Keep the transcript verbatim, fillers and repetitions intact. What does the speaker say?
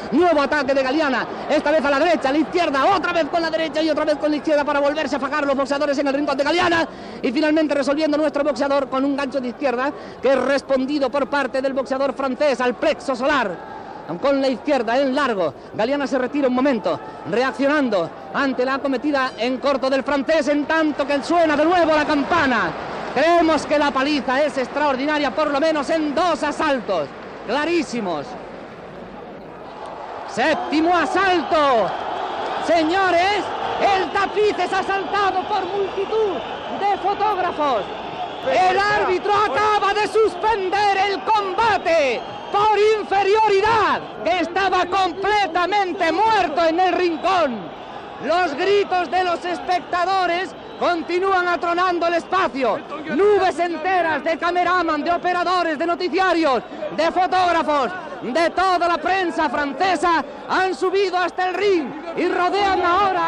Nuevo ataque de Galiana, esta vez a la derecha, a la izquierda, otra vez con la derecha y otra vez con la izquierda para volverse a fajar los boxeadores en el rincón de Galiana. Y finalmente resolviendo nuestro boxeador con un gancho de izquierda que es respondido por parte del boxeador francés al plexo solar. Con la izquierda en largo, Galiana se retira un momento, reaccionando ante la acometida en corto del francés, en tanto que suena de nuevo la campana. Creemos que la paliza es extraordinaria, por lo menos en dos asaltos clarísimos. Séptimo asalto. Señores, el tapiz es asaltado por multitud de fotógrafos. El árbitro acaba de suspender el combate por inferioridad, que estaba completamente muerto en el rincón. Los gritos de los espectadores continúan atronando el espacio. Nubes enteras de cameraman, de operadores, de noticiarios, de fotógrafos, de toda la prensa francesa han subido hasta el ring y rodean ahora